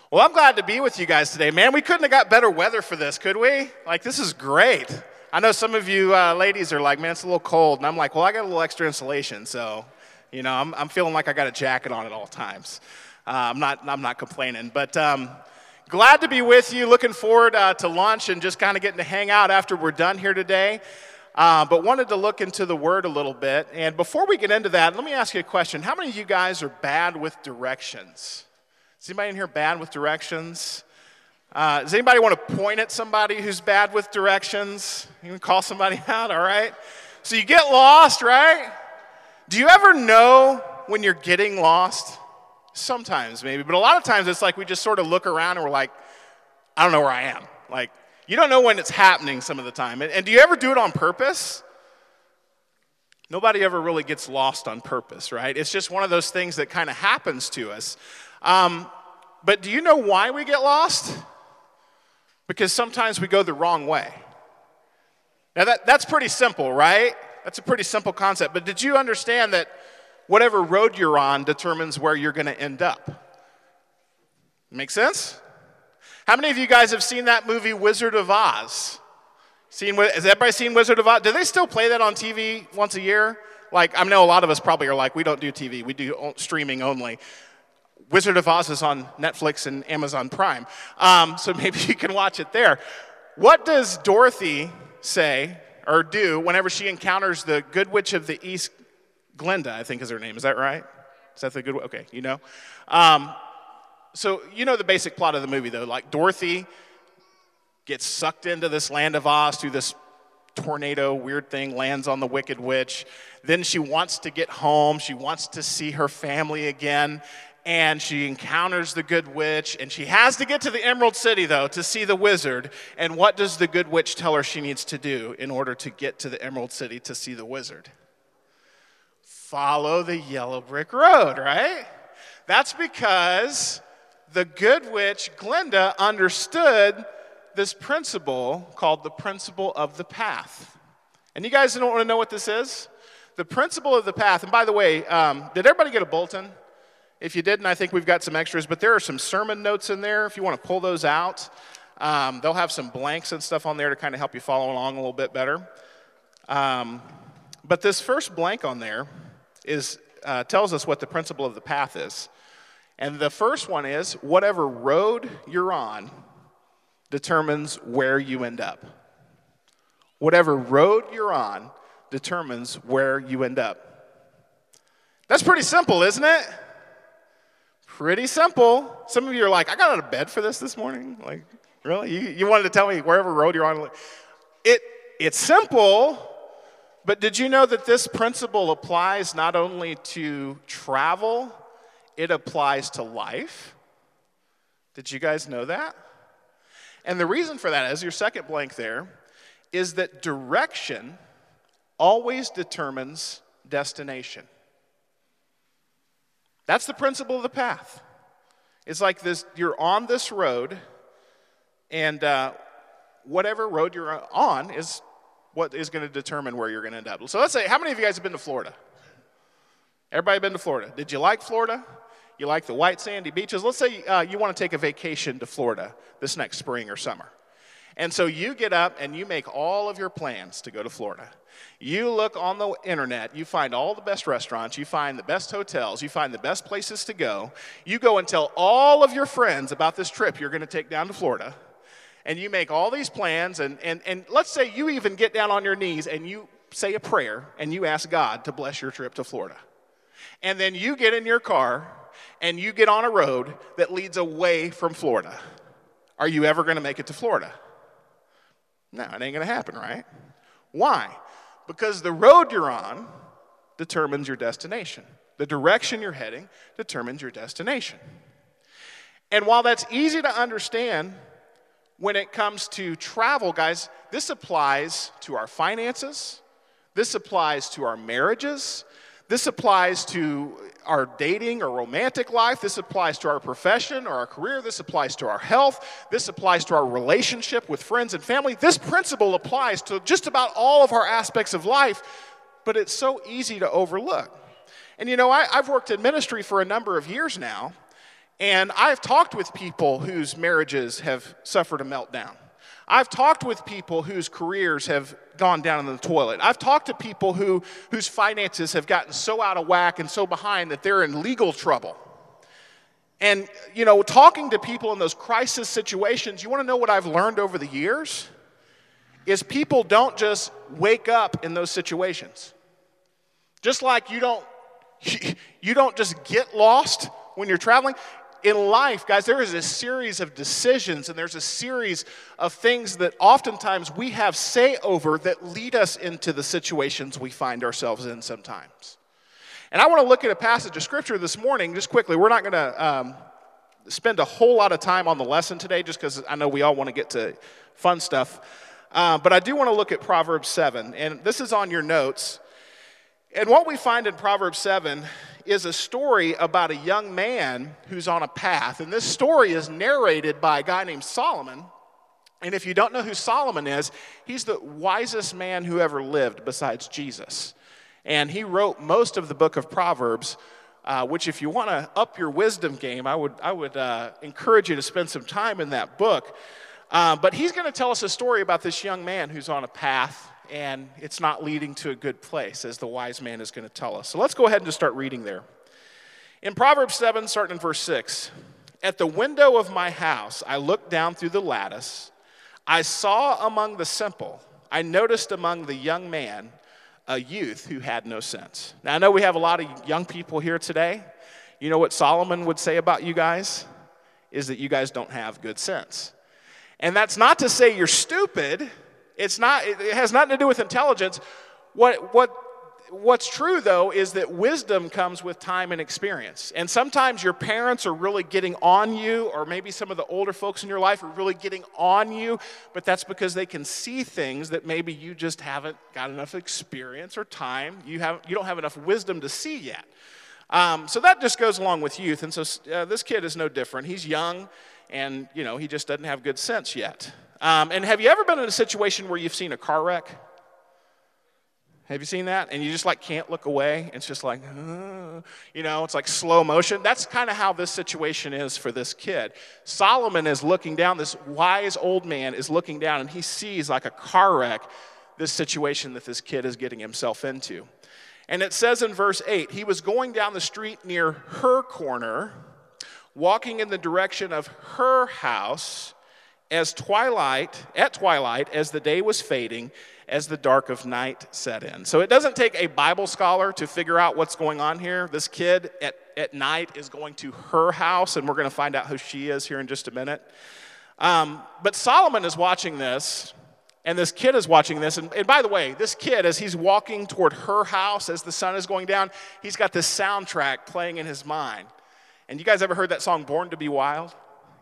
Well, I'm glad to be with you guys today. Man, we couldn't have got better weather for this, could we? Like, this is great. I know some of you ladies are like, man, it's a little cold. And I'm like, well, I got a little extra insulation. So, I'm feeling like I got a jacket on at all times. I'm not complaining. But glad to be with you. Looking forward to lunch and just kind of getting to hang out after we're done here today. But wanted to look into the Word a little bit. And before we get into that, let me ask you a question. How many of you guys are bad with directions? Is anybody in here bad with directions? Does anybody want to point at somebody who's bad with directions? You can call somebody out, all right? So you get lost, right? Do you ever know when you're getting lost? Sometimes maybe, but a lot of times it's like we just sort of look around and we're like, I don't know where I am. Like, you don't know when it's happening some of the time. And do you ever do it on purpose? Nobody ever really gets lost on purpose, right? It's just one of those things that kind of happens to us. But do you know why we get lost? Because sometimes we go the wrong way. Now that's pretty simple, right? That's a pretty simple concept. But did you understand that whatever road you're on determines where you're going to end up? Make sense? How many of you guys have seen that movie Wizard of Oz? Has everybody seen Wizard of Oz? Do they still play that on TV once a year? Like, I know a lot of us probably are like, we don't do TV. We do streaming only. Wizard of Oz is on Netflix and Amazon Prime, so maybe you can watch it there. What does Dorothy say or do whenever she encounters the Good Witch of the East, Glinda, I think is her name. Is that right? Is that the good? Okay, you know. So you know the basic plot of the movie, though. Like, Dorothy gets sucked into this land of Oz through this tornado, weird thing, lands on the Wicked Witch. Then she wants to get home. She wants to see her family again. And she encounters the Good Witch, and she has to get to the Emerald City, though, to see the wizard. And what does the Good Witch tell her she needs to do in order to get to the Emerald City to see the wizard? Follow the yellow brick road, right? That's because the Good Witch, Glinda, understood this principle called the principle of the path. And you guys don't want to know what this is? The principle of the path. And by the way, did everybody get a bulletin? If you didn't, I think we've got some extras, but there are some sermon notes in there if you want to pull those out. They'll have some blanks and stuff on there to kind of help you follow along a little bit better. But this first blank on there tells us what the principle of the path is. And the first one is, whatever road you're on determines where you end up. Whatever road you're on determines where you end up. That's pretty simple, isn't it? Pretty simple. Some of you are like, I got out of bed for this morning. Like, really? You wanted to tell me wherever road you're on? It's simple, but did you know that this principle applies not only to travel, it applies to life? Did you guys know that? And the reason for that is, your second blank there, is that direction always determines destination. That's the principle of the path. It's like this: you're on this road, and whatever road you're on is what is going to determine where you're going to end up. So let's say, how many of you guys have been to Florida? Everybody been to Florida? Did you like Florida? You like the white sandy beaches? Let's say you want to take a vacation to Florida this next spring or summer. And so you get up and you make all of your plans to go to Florida. You look on the internet, you find all the best restaurants, you find the best hotels, you find the best places to go. You go and tell all of your friends about this trip you're going to take down to Florida. And you make all these plans, and let's say you even get down on your knees and you say a prayer and you ask God to bless your trip to Florida. And then you get in your car and you get on a road that leads away from Florida. Are you ever going to make it to Florida? No, it ain't going to happen, right? Why? Because the road you're on determines your destination. The direction you're heading determines your destination. And while that's easy to understand when it comes to travel, guys, this applies to our finances. This applies to our marriages. This applies to our dating or romantic life. This applies to our profession or our career. This applies to our health. This applies to our relationship with friends and family. This principle applies to just about all of our aspects of life, but it's so easy to overlook. And you know, I've worked in ministry for a number of years now, And I've talked with people whose marriages have suffered a meltdown. I've talked with people whose careers have gone down in the toilet. I've talked to people whose finances have gotten so out of whack and so behind that they're in legal trouble. And, talking to people in those crisis situations, you want to know what I've learned over the years? Is people don't just wake up in those situations. Just like you don't just get lost when you're traveling. In life, guys, there is a series of decisions and there's a series of things that oftentimes we have say over that lead us into the situations we find ourselves in sometimes. And I want to look at a passage of Scripture this morning, just quickly. We're not going to spend a whole lot of time on the lesson today, just because I know we all want to get to fun stuff. But I do want to look at Proverbs 7, and this is on your notes. And what we find in Proverbs 7 is a story about a young man who's on a path. And this story is narrated by a guy named Solomon. And if you don't know who Solomon is, he's the wisest man who ever lived besides Jesus. And he wrote most of the book of Proverbs, which if you want to up your wisdom game, I would encourage you to spend some time in that book. But he's going to tell us a story about this young man who's on a path, and it's not leading to a good place, as the wise man is going to tell us. So let's go ahead and just start reading there. In Proverbs 7, starting in verse 6, "At the window of my house I looked down through the lattice. I saw among the simple, I noticed among the young man, a youth who had no sense." Now, I know we have a lot of young people here today. You know what Solomon would say about you guys? Is that you guys don't have good sense. And that's not to say you're stupid. It has nothing to do with intelligence. What's true, though, is that wisdom comes with time and experience. And sometimes your parents are really getting on you, or maybe some of the older folks in your life are really getting on you, but that's because they can see things that maybe you just haven't got enough experience or time. You don't have enough wisdom to see yet. So that just goes along with youth. And so this kid is no different. He's young, and he just doesn't have good sense yet. And have you ever been in a situation where you've seen a car wreck? Have you seen that? And you just can't look away. It's just it's like slow motion. That's kind of how this situation is for this kid. Solomon is looking down. This wise old man is looking down, and he sees like a car wreck, this situation that this kid is getting himself into. And it says in verse 8, "He was going down the street near her corner, walking in the direction of her house at twilight, as the day was fading, as the dark of night set in." So it doesn't take a Bible scholar to figure out what's going on here. This kid at night is going to her house, and we're going to find out who she is here in just a minute. But Solomon is watching this, and this kid is watching this. And by the way, this kid, as he's walking toward her house, as the sun is going down, he's got this soundtrack playing in his mind. And you guys ever heard that song, "Born to Be Wild"?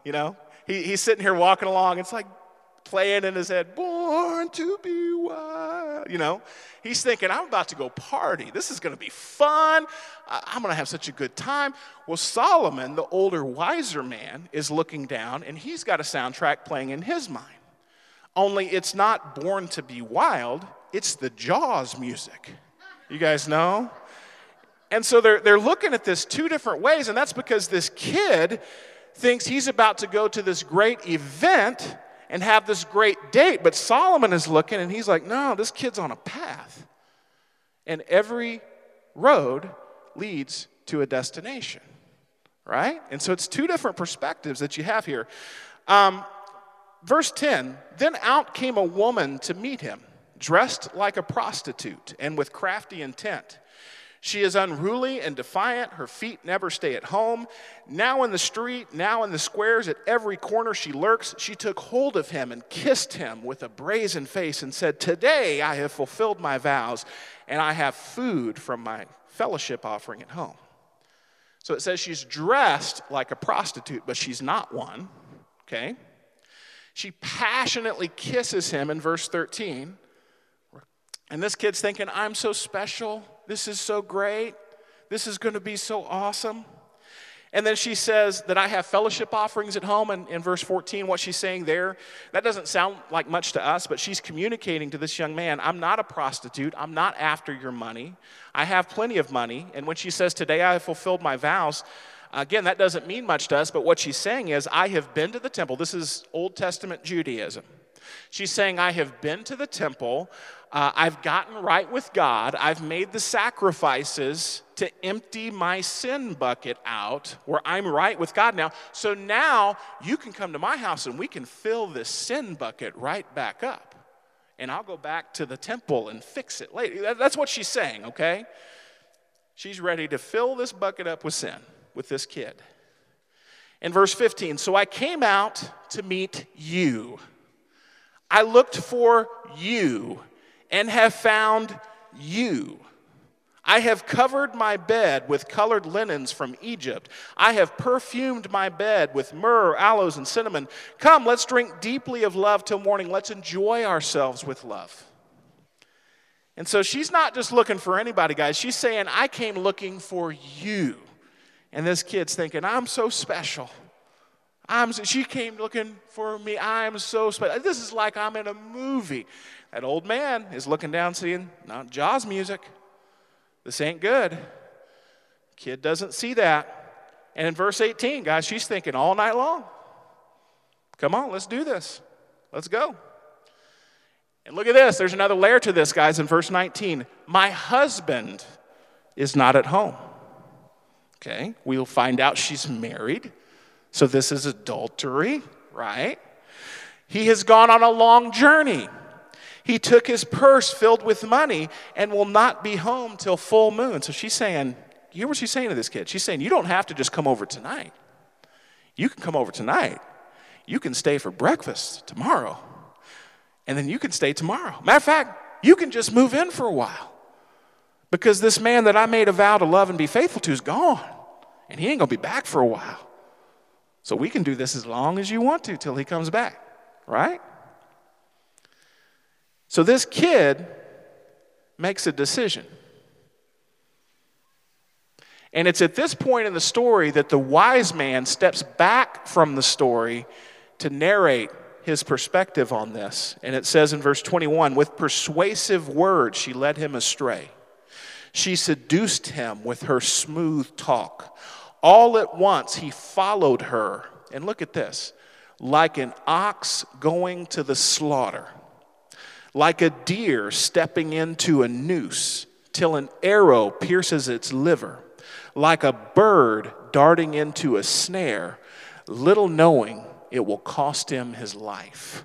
He's sitting here walking along. It's like playing in his head, "Born to be wild." He's thinking, I'm about to go party. This is going to be fun. I'm going to have such a good time. Well, Solomon, the older, wiser man, is looking down, and he's got a soundtrack playing in his mind. Only it's not "Born to Be Wild." It's the Jaws music. You guys know? And so they're looking at this two different ways, and that's because this kid thinks he's about to go to this great event and have this great date. But Solomon is looking, and he's like, no, this kid's on a path. And every road leads to a destination, right? And so it's two different perspectives that you have here. Verse 10, "Then out came a woman to meet him, dressed like a prostitute and with crafty intent. She is unruly and defiant. Her feet never stay at home. Now in the street, now in the squares, at every corner she lurks. She took hold of him and kissed him with a brazen face and said, 'Today I have fulfilled my vows, and I have food from my fellowship offering at home.'" So it says she's dressed like a prostitute, but she's not one, okay? She passionately kisses him in verse 13. And this kid's thinking, I'm so special. This is so great. This is going to be so awesome. And then she says that I have fellowship offerings at home. And in verse 14, what she's saying there, that doesn't sound like much to us, but she's communicating to this young man, I'm not a prostitute. I'm not after your money. I have plenty of money. And when she says, today I have fulfilled my vows, Again, that doesn't mean much to us, but what she's saying is, I have been to the temple. This is Old Testament Judaism. She's saying, I have been to the temple. I've gotten right with God. I've made the sacrifices to empty my sin bucket out where I'm right with God now. So now you can come to my house and we can fill this sin bucket right back up. And I'll go back to the temple and fix it later. That's what she's saying, okay? She's ready to fill this bucket up with sin with this kid. In verse 15, so I came out to meet you. I looked for you and have found you. I have covered my bed with colored linens from Egypt. I have perfumed my bed with myrrh, aloes, and cinnamon. Come, let's drink deeply of love till morning. Let's enjoy ourselves with love. And so she's not just looking for anybody, guys. She's saying, I came looking for you. And this kid's thinking, I'm so special. She came looking for me. I'm so special. This is like I'm in a movie. That old man is looking down, seeing not Jaws music. This ain't good. Kid doesn't see that. And in verse 18, guys, she's thinking all night long. Come on, let's do this. Let's go. And look at this. There's another layer to this, guys, in verse 19. My husband is not at home. Okay, we'll find out she's married. So this is adultery, right? He has gone on a long journey. He took his purse filled with money and will not be home till full moon. So she's saying, you hear what she's saying to this kid? She's saying, you don't have to just come over tonight. You can come over tonight. You can stay for breakfast tomorrow. And then you can stay tomorrow. Matter of fact, you can just move in for a while. Because this man that I made a vow to love and be faithful to is gone. And he ain't going to be back for a while. So we can do this as long as you want to till he comes back. Right? So this kid makes a decision. And it's at this point in the story that the wise man steps back from the story to narrate his perspective on this. And it says in verse 21, with persuasive words she led him astray. She seduced him with her smooth talk. All at once he followed her. And look at this. Like an ox going to the slaughter. Like a deer stepping into a noose till an arrow pierces its liver. Like a bird darting into a snare, little knowing it will cost him his life.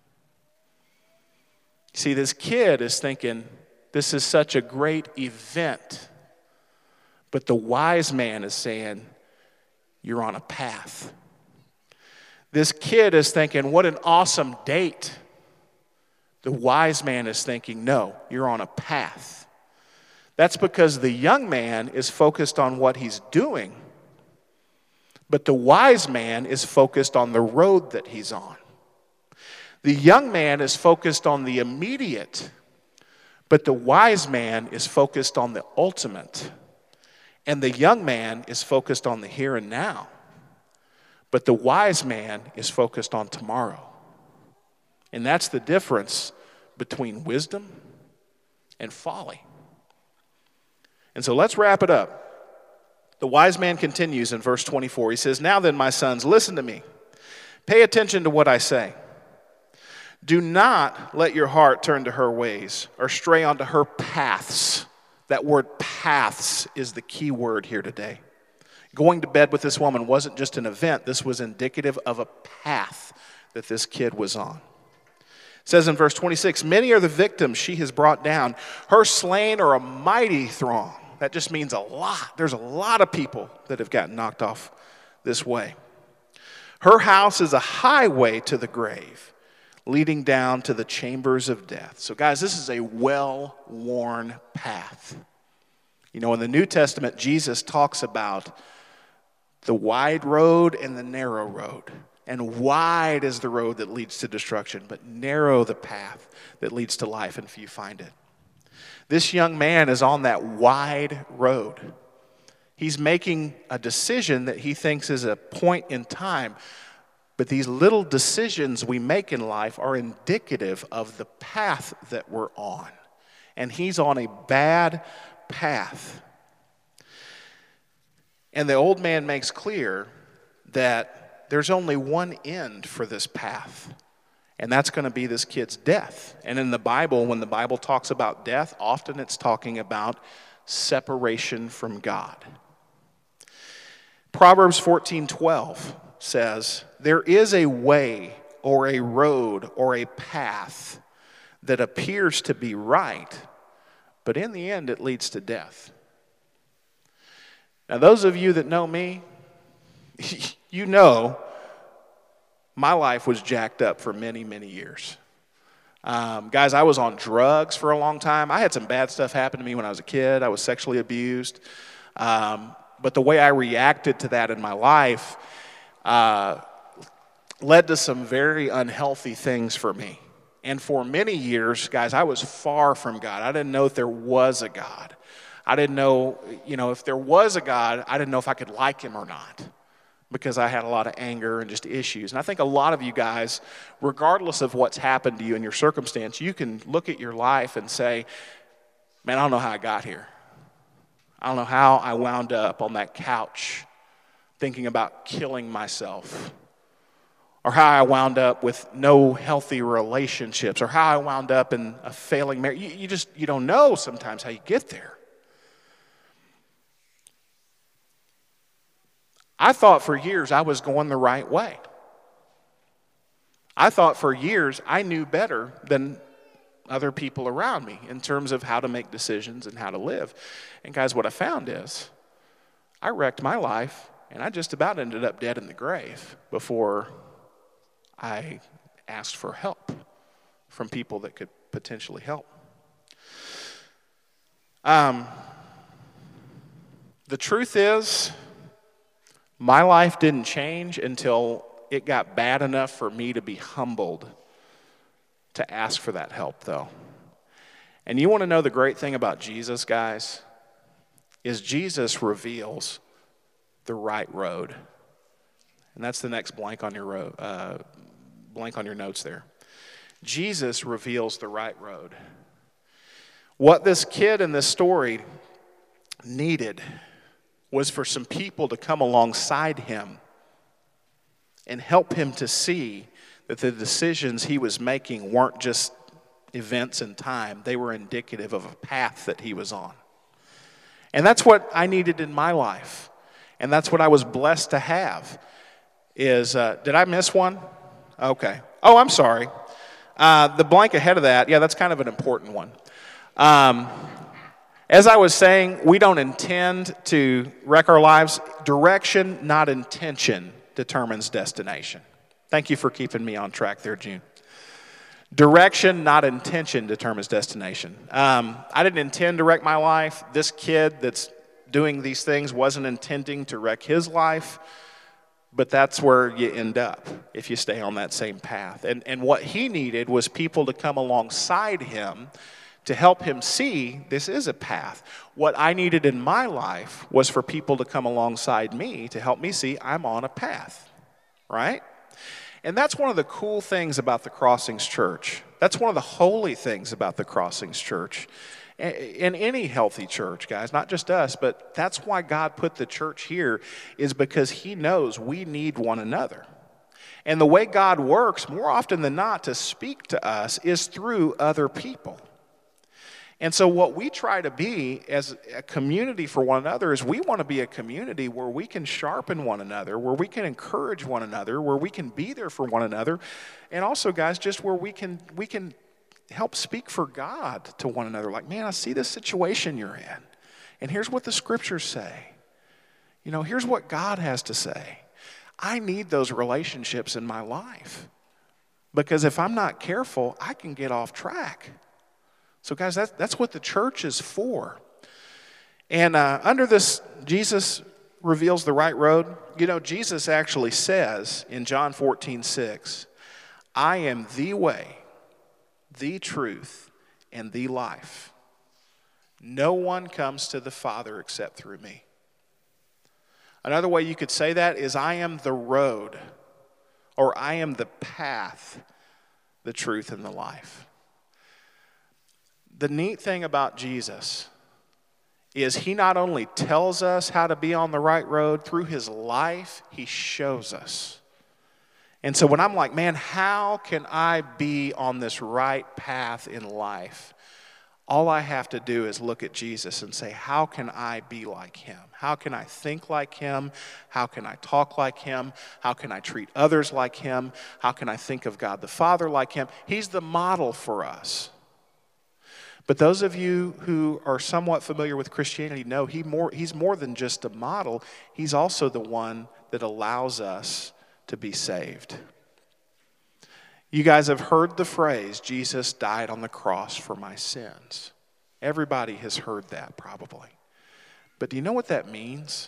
See, this kid is thinking, this is such a great event. But the wise man is saying, you're on a path. This kid is thinking, what an awesome date. The wise man is thinking, no, you're on a path. That's because the young man is focused on what he's doing, but the wise man is focused on the road that he's on. The young man is focused on the immediate, but the wise man is focused on the ultimate. And the young man is focused on the here and now, but the wise man is focused on tomorrow. And that's the difference between wisdom and folly. And so let's wrap it up. The wise man continues in verse 24. He says, now then, my sons, listen to me. Pay attention to what I say. Do not let your heart turn to her ways or stray onto her paths. That word paths is the key word here today. Going to bed with this woman wasn't just an event. This was indicative of a path that this kid was on. It says in verse 26, many are the victims she has brought down. Her slain are a mighty throng. That just means a lot. There's a lot of people that have gotten knocked off this way. Her house is a highway to the grave, leading down to the chambers of death. So guys, this is a well-worn path. You know, in the New Testament, Jesus talks about the wide road and the narrow road. And wide is the road that leads to destruction, but narrow the path that leads to life, and few find it. This young man is on that wide road. He's making a decision that he thinks is a point in time, but these little decisions we make in life are indicative of the path that we're on. And he's on a bad path. And the old man makes clear that there's only one end for this path, and that's going to be this kid's death. And in the Bible, when the Bible talks about death, often it's talking about separation from God. Proverbs 14:12 says, there is a way or a road or a path that appears to be right, but in the end it leads to death. Now, those of you that know me, you know my life was jacked up for many, many years. Guys, I was on drugs for a long time. I had some bad stuff happen to me when I was a kid. I was sexually abused. But the way I reacted to that in my life led to some very unhealthy things for me. And for many years, guys, I was far from God. I didn't know if there was a God. I didn't know, if there was a God, I didn't know if I could like him or not, because I had a lot of anger and just issues. And I think a lot of you guys, regardless of what's happened to you in your circumstance, you can look at your life and say, man, I don't know how I got here. I don't know how I wound up on that couch thinking about killing myself, or how I wound up with no healthy relationships, or how I wound up in a failing marriage. You don't know sometimes how you get there. I thought for years I was going the right way. I thought for years I knew better than other people around me in terms of how to make decisions and how to live. And guys, what I found is I wrecked my life, and I just about ended up dead in the grave before I asked for help from people that could potentially help. The truth is, my life didn't change until it got bad enough for me to be humbled to ask for that help, though. And you want to know the great thing about Jesus, guys, is Jesus reveals the right road. And that's the next blank on your notes there. Jesus reveals the right road. What this kid in this story needed was for some people to come alongside him and help him to see that the decisions he was making weren't just events in time. They were indicative of a path that he was on. And that's what I needed in my life. And that's what I was blessed to have. Did I miss one? Okay. Oh, I'm sorry. The blank ahead of that, that's kind of an important one. As I was saying, we don't intend to wreck our lives. Direction, not intention, determines destination. Thank you for keeping me on track there, June. Direction, not intention, determines destination. I didn't intend to wreck my life. This kid that's doing these things wasn't intending to wreck his life, but that's where you end up if you stay on that same path. And what he needed was people to come alongside him to help him see this is a path. What I needed in my life was for people to come alongside me to help me see I'm on a path, right? And that's one of the cool things about the Crossings Church. That's one of the holy things about the Crossings Church. In any healthy church, guys, not just us, but that's why God put the church here, is because he knows we need one another. And the way God works, more often than not, to speak to us is through other people. And so what we try to be as a community for one another is we want to be a community where we can sharpen one another, where we can encourage one another, where we can be there for one another, and also, guys, just where we can help speak for God to one another. Like, man, I see this situation you're in, and here's what the scriptures say. Here's what God has to say. I need those relationships in my life, because if I'm not careful, I can get off track. So, guys, that's what the church is for. And under this, Jesus reveals the right road. Jesus actually says in John 14:6, I am the way, the truth, and the life. No one comes to the Father except through me. Another way you could say that is I am the road, or I am the path, the truth, and the life. The neat thing about Jesus is he not only tells us how to be on the right road, through his life, he shows us. And so when I'm like, man, how can I be on this right path in life? All I have to do is look at Jesus and say, how can I be like him? How can I think like him? How can I talk like him? How can I treat others like him? How can I think of God the Father like him? He's the model for us. But those of you who are somewhat familiar with Christianity know he's more than just a model. He's also the one that allows us to be saved. You guys have heard the phrase, Jesus died on the cross for my sins. Everybody has heard that probably. But do you know what that means?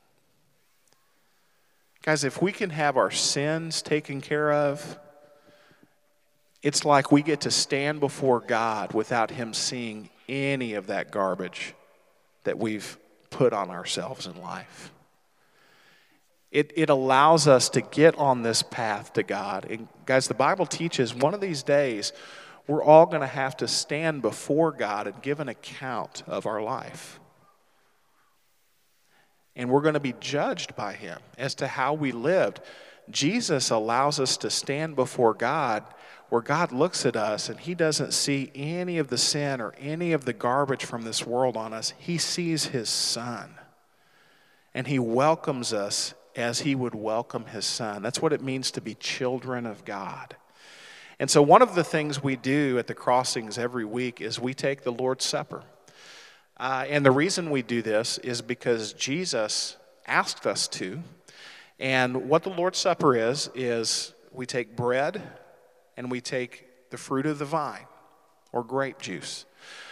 Guys, if we can have our sins taken care of, it's like we get to stand before God without him seeing any of that garbage that we've put on ourselves in life. It allows us to get on this path to God. And guys, the Bible teaches one of these days we're all going to have to stand before God and give an account of our life. And we're going to be judged by him as to how we lived. Jesus allows us to stand before God where God looks at us and he doesn't see any of the sin or any of the garbage from this world on us. He sees his Son. And he welcomes us as he would welcome his Son. That's what it means to be children of God. And so one of the things we do at the Crossings every week is we take the Lord's Supper. And the reason we do this is because Jesus asked us to. And what the Lord's Supper is we take bread and we take the fruit of the vine or grape juice.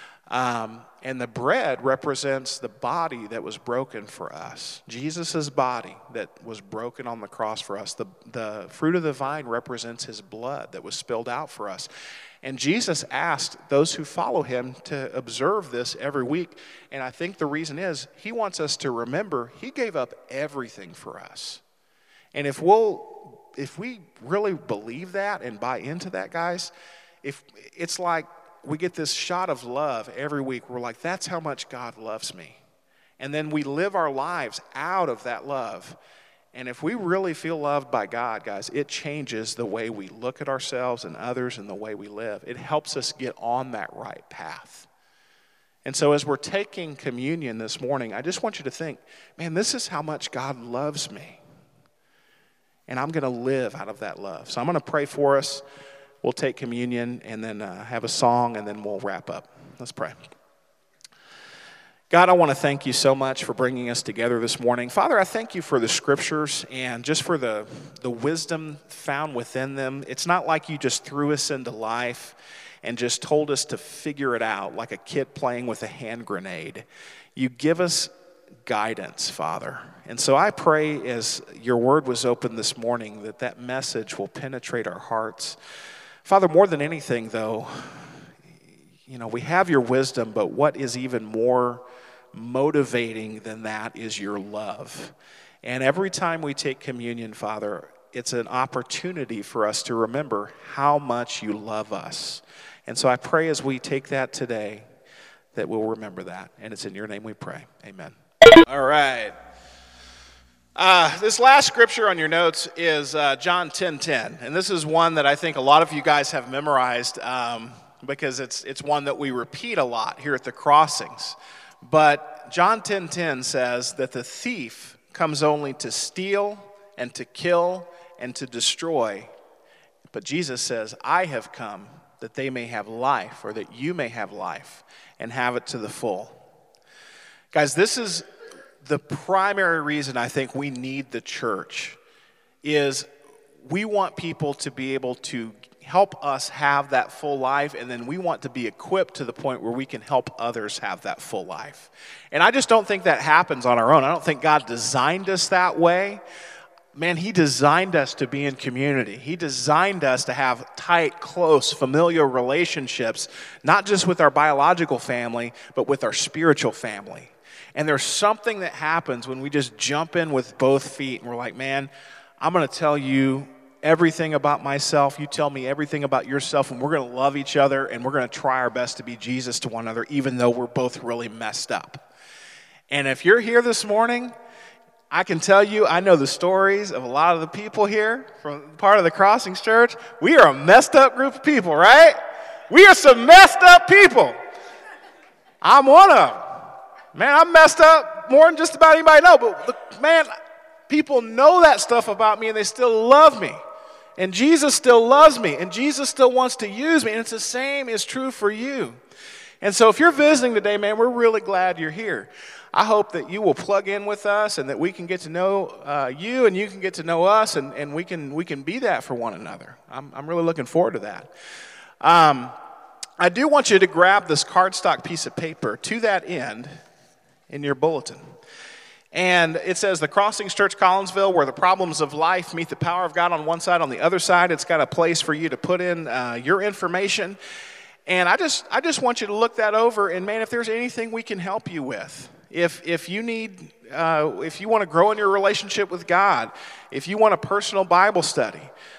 And the bread represents the body that was broken for us. Jesus' body that was broken on the cross for us. The fruit of the vine represents his blood that was spilled out for us. And Jesus asked those who follow him to observe this every week. And I think the reason is he wants us to remember he gave up everything for us. And if we really believe that and buy into that, guys, if it's like we get this shot of love every week. We're like, that's how much God loves me. And then we live our lives out of that love. And if we really feel loved by God, guys, it changes the way we look at ourselves and others and the way we live. It helps us get on that right path. And so as we're taking communion this morning, I just want you to think, man, this is how much God loves me. And I'm going to live out of that love. So I'm going to pray for us. We'll take communion and then have a song and then we'll wrap up. Let's pray. God, I want to thank you so much for bringing us together this morning. Father, I thank you for the scriptures and just for the wisdom found within them. It's not like you just threw us into life and just told us to figure it out like a kid playing with a hand grenade. You give us guidance, Father. And so I pray as your word was opened this morning that message will penetrate our hearts. Father, more than anything, though, we have your wisdom, but what is even more motivating than that is your love. And every time we take communion, Father, it's an opportunity for us to remember how much you love us. And so I pray as we take that today that we'll remember that. And it's in your name we pray. Amen. All right. This last scripture on your notes is John 10:10, and this is one that I think a lot of you guys have memorized because it's one that we repeat a lot here at the Crossings. But John 10:10 says that the thief comes only to steal and to kill and to destroy. But Jesus says, I have come that they may have life, or that you may have life and have it to the full. Guys, this is the primary reason I think we need the church is we want people to be able to help us have that full life, and then we want to be equipped to the point where we can help others have that full life. And I just don't think that happens on our own. I don't think God designed us that way. Man, he designed us to be in community. He designed us to have tight, close, familial relationships, not just with our biological family, but with our spiritual family. And there's something that happens when we just jump in with both feet and we're like, man, I'm going to tell you everything about myself. You tell me everything about yourself, and we're going to love each other, and we're going to try our best to be Jesus to one another, even though we're both really messed up. And if you're here this morning, I can tell you, I know the stories of a lot of the people here from part of the Crossings Church. We are a messed up group of people, right? We are some messed up people. I'm one of them. Man, I'm messed up more than just about anybody know. But look, man, people know that stuff about me and they still love me. And Jesus still loves me. And Jesus still wants to use me. And it's the same is true for you. And so if you're visiting today, man, we're really glad you're here. I hope that you will plug in with us and that we can get to know you and you can get to know us and we can be that for one another. I'm really looking forward to that. I do want you to grab this cardstock piece of paper to that end in your bulletin. And it says the Crossings Church Collinsville, where the problems of life meet the power of God on one side. On the other side, it's got a place for you to put in your information. And I just want you to look that over. And man, if there's anything we can help you with, if you need, if you want to grow in your relationship with God, if you want a personal Bible study,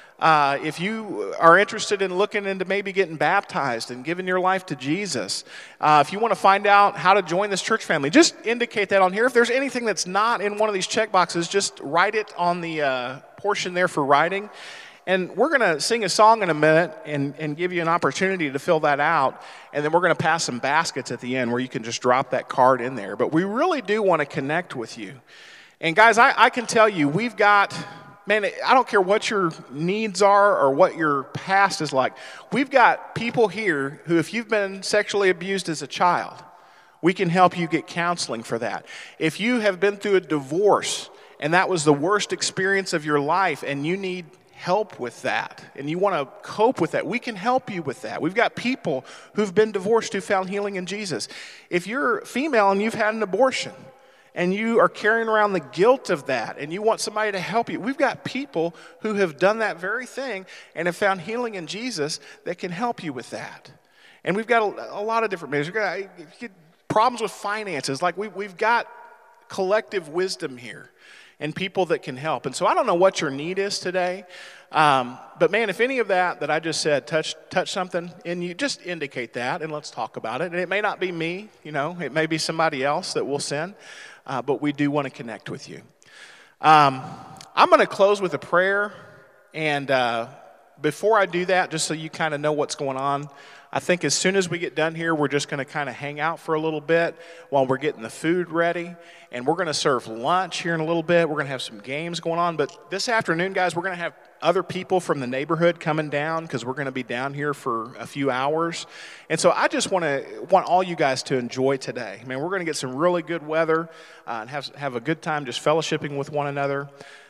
if you are interested in looking into maybe getting baptized and giving your life to Jesus, if you want to find out how to join this church family, just indicate that on here. If there's anything that's not in one of these check boxes, just write it on the portion there for writing. And we're going to sing a song in a minute and give you an opportunity to fill that out. And then we're going to pass some baskets at the end where you can just drop that card in there. But we really do want to connect with you. And guys, I can tell you, we've got... Man, I don't care what your needs are or what your past is like. We've got people here who, if you've been sexually abused as a child, we can help you get counseling for that. If you have been through a divorce and that was the worst experience of your life and you need help with that and you want to cope with that, we can help you with that. We've got people who've been divorced who found healing in Jesus. If you're female and you've had an abortion, and you are carrying around the guilt of that, and you want somebody to help you. We've got people who have done that very thing and have found healing in Jesus that can help you with that. And we've got a lot of different measures. We've got problems with finances. Like we've got collective wisdom here and people that can help. And so I don't know what your need is today, but man, if any of that I just said touch something in you, just indicate that and let's talk about it. And it may not be me, it may be somebody else that we'll send. But we do want to connect with you. I'm going to close with a prayer, and before I do that, just so you kind of know what's going on, I think as soon as we get done here, we're just going to kind of hang out for a little bit while we're getting the food ready, and we're going to serve lunch here in a little bit. We're going to have some games going on, but this afternoon, guys, we're going to have other people from the neighborhood coming down because we're going to be down here for a few hours. And so I just want all you guys to enjoy today. I mean, we're going to get some really good weather and have a good time just fellowshipping with one another.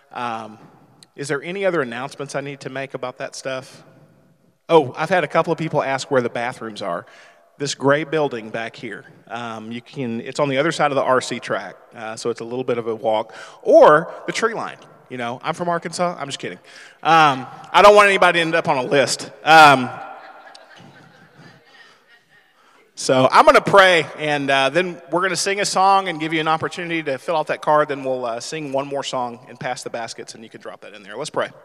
Is there any other announcements I need to make about that stuff? Oh, I've had a couple of people ask where the bathrooms are. This gray building back here. It's on the other side of the RC track, so it's a little bit of a walk. Or the tree line. I'm from Arkansas. I'm just kidding. I don't want anybody to end up on a list. So I'm going to pray, and then we're going to sing a song and give you an opportunity to fill out that card. Then we'll sing one more song and pass the baskets, and you can drop that in there. Let's pray.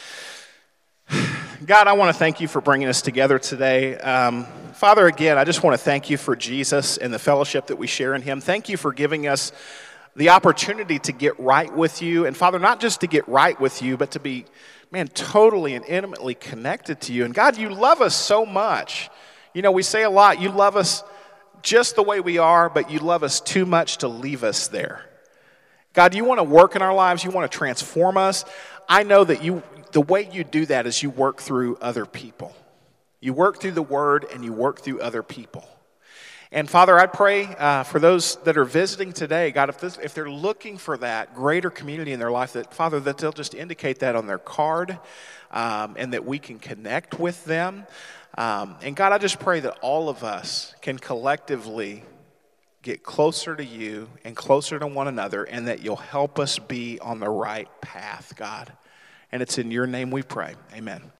God, I want to thank you for bringing us together today. Father, again, I just want to thank you for Jesus and the fellowship that we share in him. Thank you for giving us the opportunity to get right with you. And Father, not just to get right with you, but to be, totally and intimately connected to you. And God, you love us so much. We say a lot, you love us just the way we are, but you love us too much to leave us there. God, you want to work in our lives. You want to transform us. I know that the way you do that is you work through other people. You work through the word and you work through other people. And Father, I pray for those that are visiting today, God, if they're looking for that greater community in their life, that Father, that they'll just indicate that on their card, and that we can connect with them. And God, I just pray that all of us can collectively get closer to you and closer to one another, and that you'll help us be on the right path, God. And it's in your name we pray. Amen.